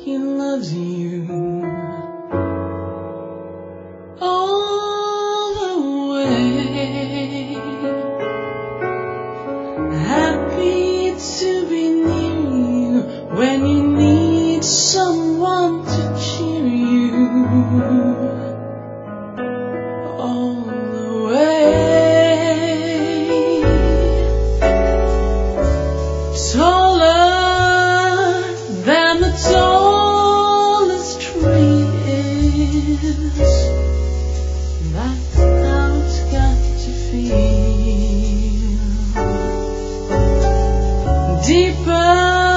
he loves you all the way. Happy to be near you when you need someone to cheer you all the way. Taller than the tallest tree is, that's how it's got to feel. Deeper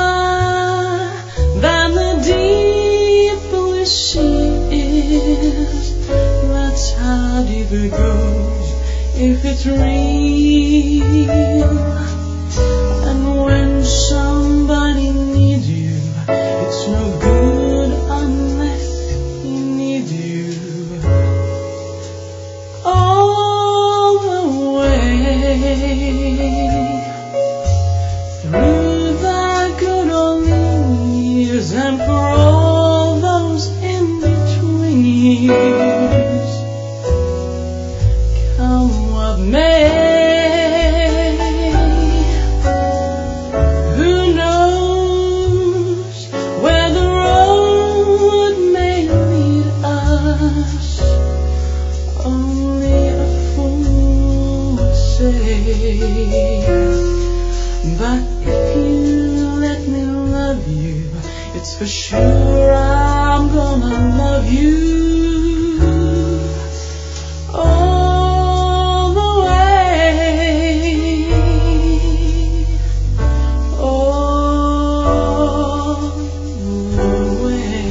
than the deep blue sea is, that's how deep it goes if it's real. And when somebody needs you, it's no good unless he needs you all the way. Through the good old years and for all those in between years, come what may. Who knows where the road may lead us? Only a fool would say. But if you let me love you, it's for sure I'm gonna love you all the way, all the way.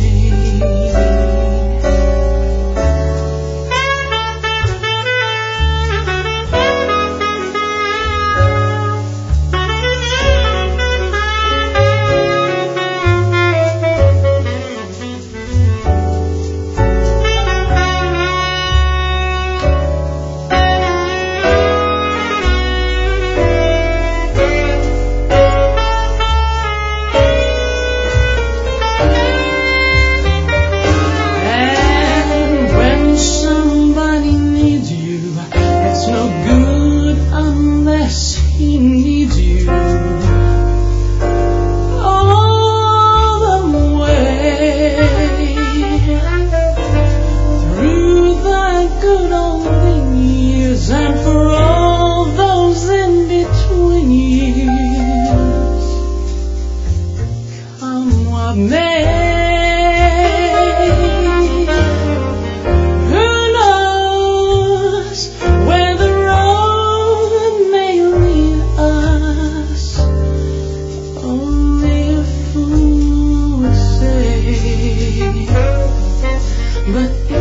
And when somebody needs you, it's no good unless he needs you all the way. Through the good old years and for all those in between years, come what may. Who knows where the road may lead us? Only a fool would say. But